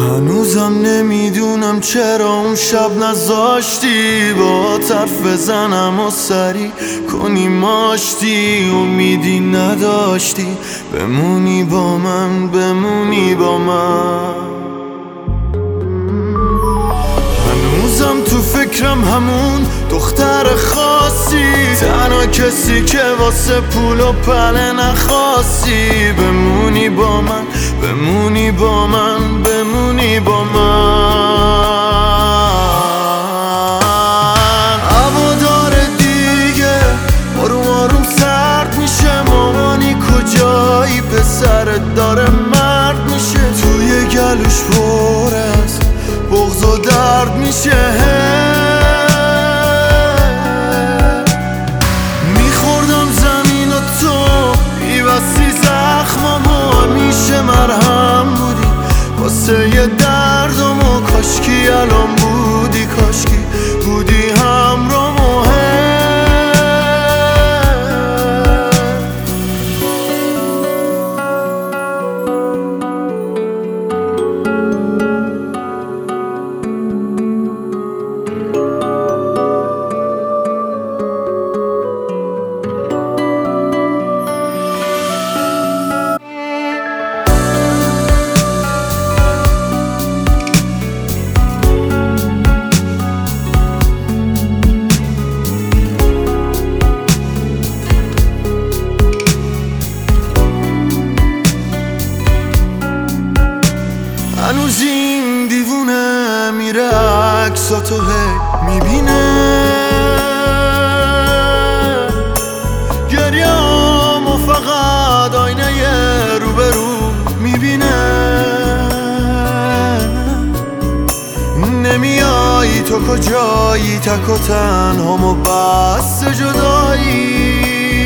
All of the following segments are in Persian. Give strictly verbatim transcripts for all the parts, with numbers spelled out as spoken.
هنوزم نمیدونم چرا اون شب نذاشتی با طرف بزنم و سری کنی ماشتی. امیدی نداشتی بمونی با من، بمونی با من. هنوزم تو فکرم همون دختر خاصی، تنها کسی که واسه پول و پله نخواستی. بمونی با من، بمونی با من، بمونی با من. هوادار دیگه آروم آروم سرد میشه. مامانی کجایی؟ پسرت داره مرد میشه. توی گلوش پر از بغض و درد میشه. میخوردم زمین و تو بی‌بسی زخمامو، همیشه مرهم بودی واسه یه دردمو. کاشکی الان بودی، کاشکی بودی همرامو. هنوز این دیوونه میره عکساتو هی میبینه. گریه‌امو فقط آینه روبرو میبینه. نمیایی تو کجایی؟ تک و تنهامو بس جدایی.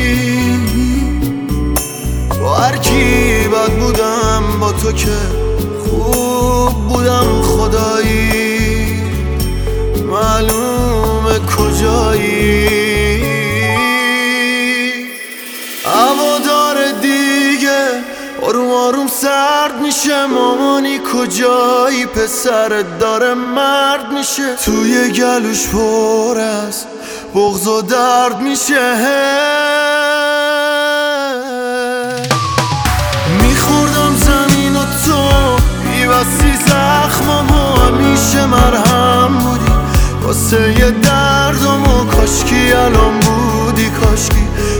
با هر کی بد بودم، با تو که خوب بودم خدایی. معلومه کجایی. هوادار دیگه آروم آروم سرد میشه. مامانی کجایی؟ پسرت داره مرد میشه. توی گلوش پر از بغض و درد میشه. میخوردم زمین و تو بی‌بسی زخمامو، همیشه مرهم بودی واسه یه دردمو. کاشکی الان بودی، کاشکی